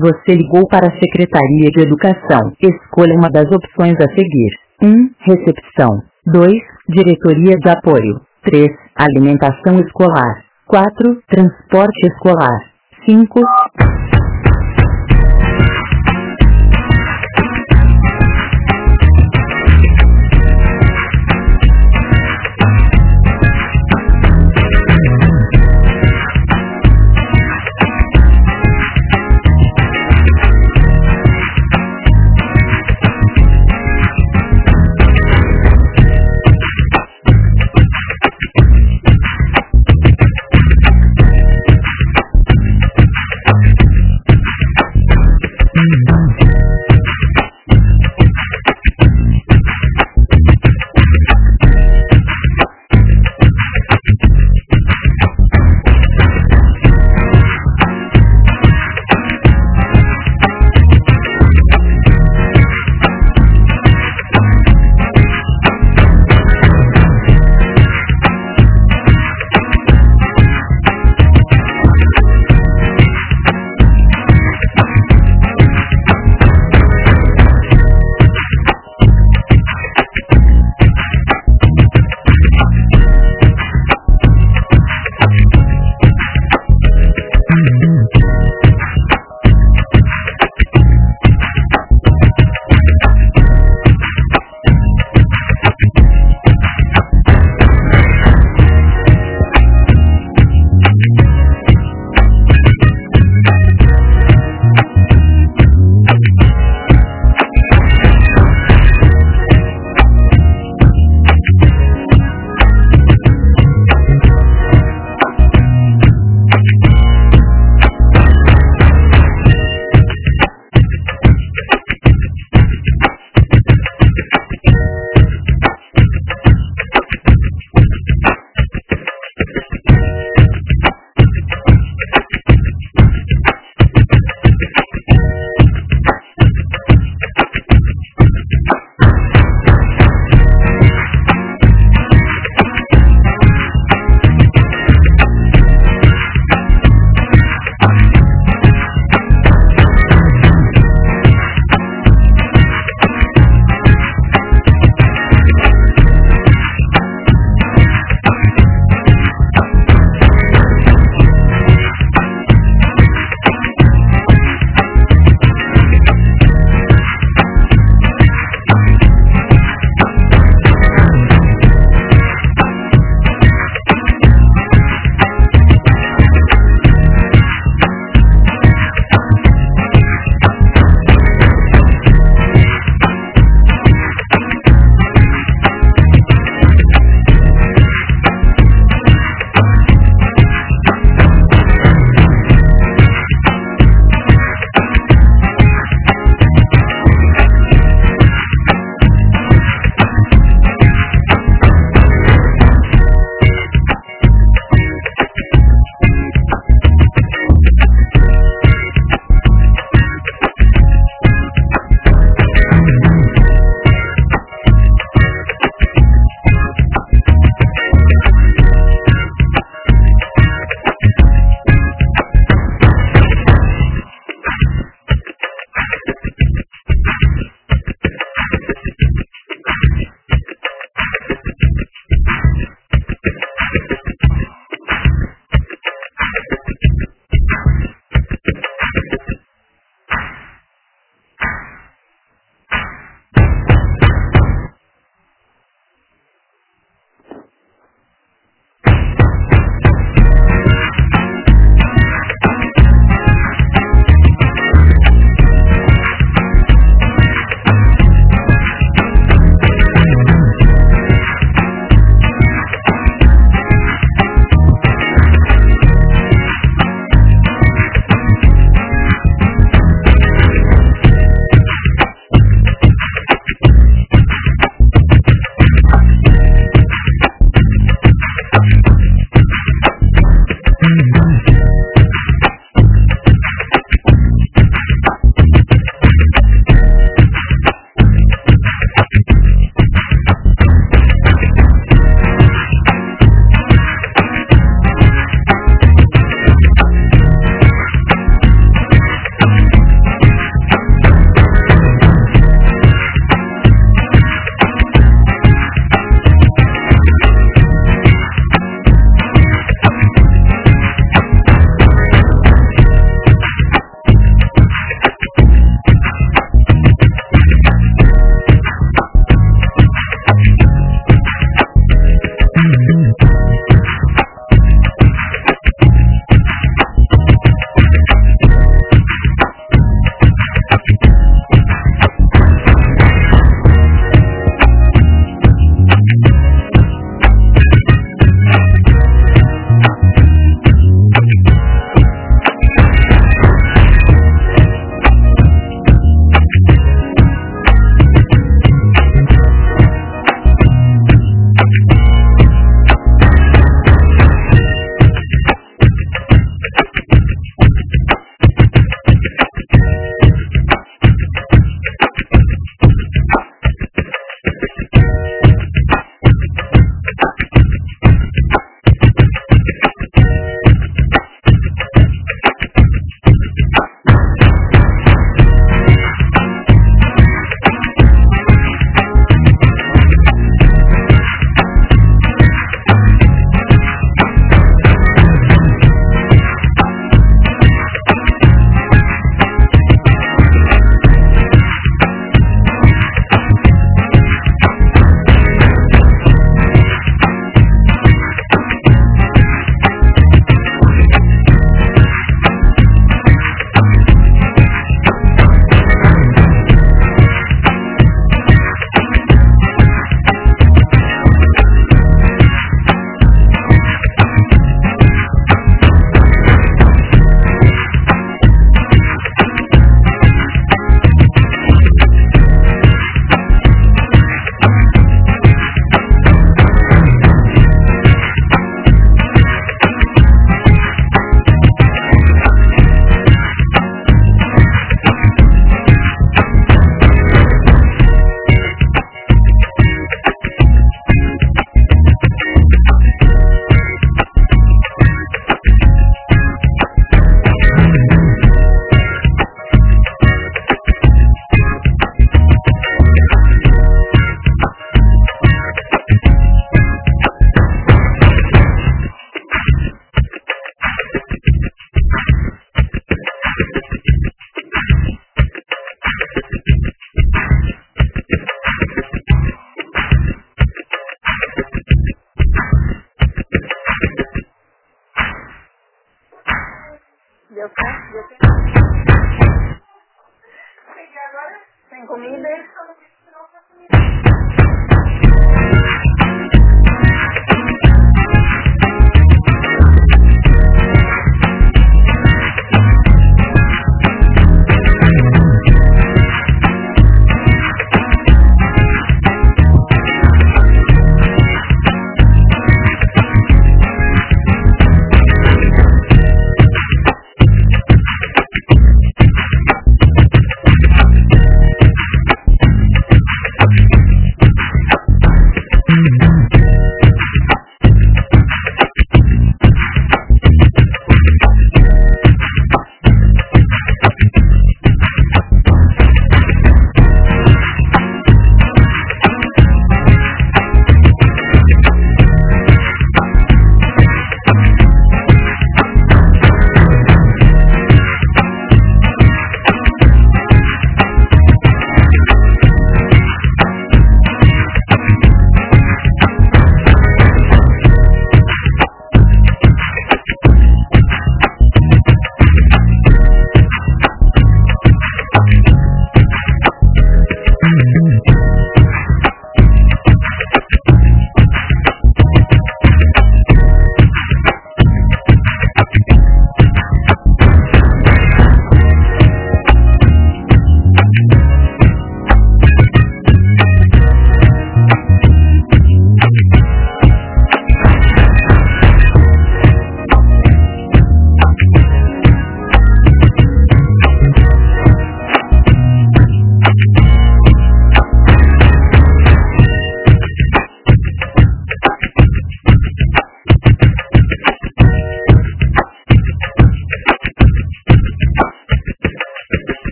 Você ligou para a Secretaria de Educação. Escolha uma das opções a seguir. 1. Recepção. 2. Diretoria de Apoio. 3. Alimentação escolar. 4. Transporte escolar. 5.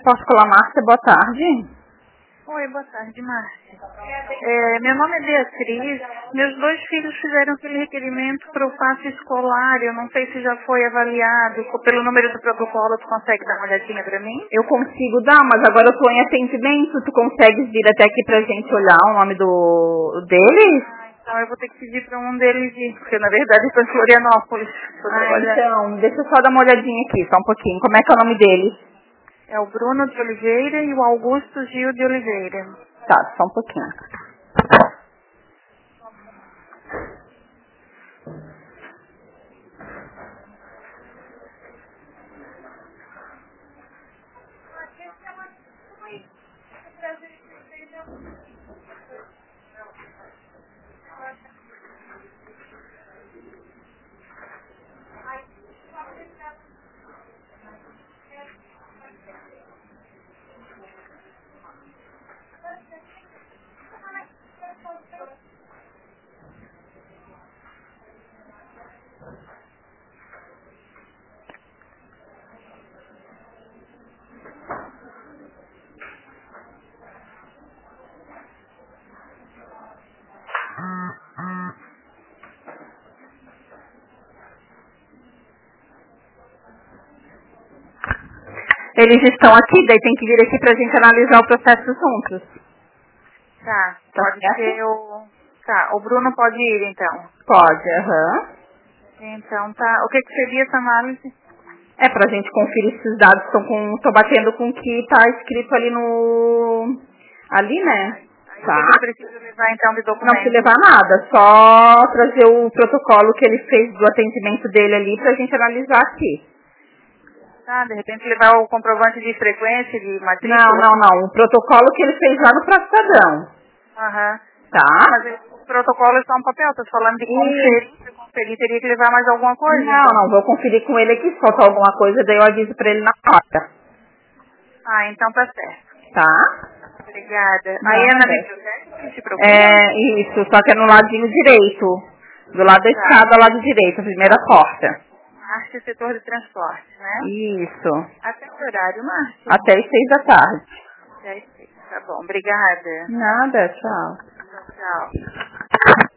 Transporte Escolar Márcia, boa tarde. Oi, boa tarde, Márcia. Meu nome é Beatriz. Meus 2 filhos fizeram aquele requerimento para o passe escolar. Eu não sei se já foi avaliado. Pelo número do protocolo, tu consegue dar uma olhadinha para mim? Eu consigo dar, mas agora eu tô em atendimento. Tu consegues vir até aqui pra gente olhar o nome deles? Então eu vou ter que pedir para um deles ir, porque na verdade eu estou em Florianópolis. Então, deixa eu só dar uma olhadinha aqui, só um pouquinho. Como é que é o nome deles? É o Bruno de Oliveira e o Augusto Gil de Oliveira. Tá, só um pouquinho. Eles estão aqui, daí tem que vir aqui pra gente analisar o processo juntos. Tá, pode ser o... Tá, o Bruno pode ir então. Pode, aham. Então tá, o que seria essa análise? É pra gente conferir se os dados estão batendo com o que tá escrito ali ali, né? Tá. Não precisa levar então de documento? Não precisa levar nada, só trazer o protocolo que ele fez do atendimento dele ali pra gente analisar aqui. Tá, de repente levar o comprovante de frequência, de matrícula? Não, o protocolo que ele fez lá no Praçadão. Aham. Tá? Mas o protocolo é só um papel, tô falando de conferir. Pra conferir teria que levar mais alguma coisa? Não, vou conferir com ele aqui, se faltar alguma coisa, daí eu aviso pra ele na hora. Ah, então tá certo. Tá? Obrigada. Aí é na biblioteca que se procura? Isso, só que é no ladinho direito. Do lado da escada, lado direito, a primeira porta. Márcia, setor de transporte, né? Isso. Até o horário, Márcia? Até as 6 da tarde. Até as 6, tá bom. Obrigada. Nada, tchau. Tchau.